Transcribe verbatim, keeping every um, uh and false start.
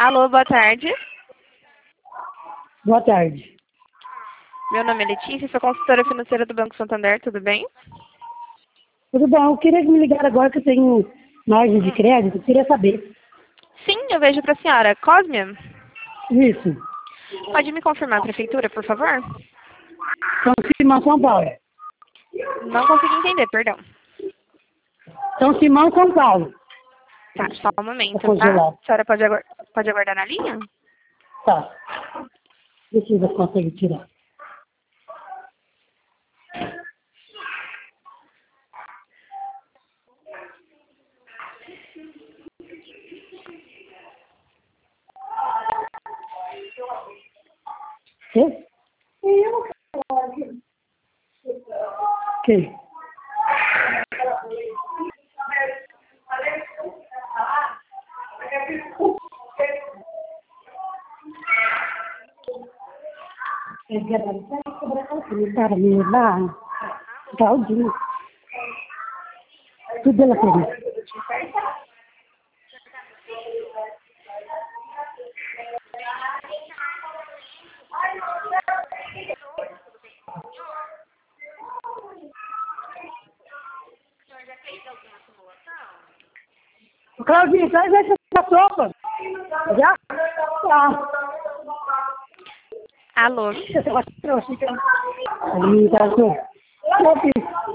Alô, boa tarde. Boa tarde. Meu nome é Letícia, sou consultora financeira do Banco Santander, tudo bem? Tudo bom? Eu queria que me ligar agora que eu tenho margem de crédito. Eu queria saber. Sim, eu vejo para a senhora. Cosme, Isso. pode me confirmar a prefeitura, por favor? São Simão, São Paulo. Não consegui entender, perdão. São Simão, São Paulo. Tá, só um momento, Vou tá? congelar. A senhora pode, agu pode aguardar na linha? Tá. Deixa eu ver se consegue tirar. Quê? Que? Cara, me dá Claudinho. Tudo ela quer. Claudinho, traz essa sopa. Já? Tá. Alô? Alimentação.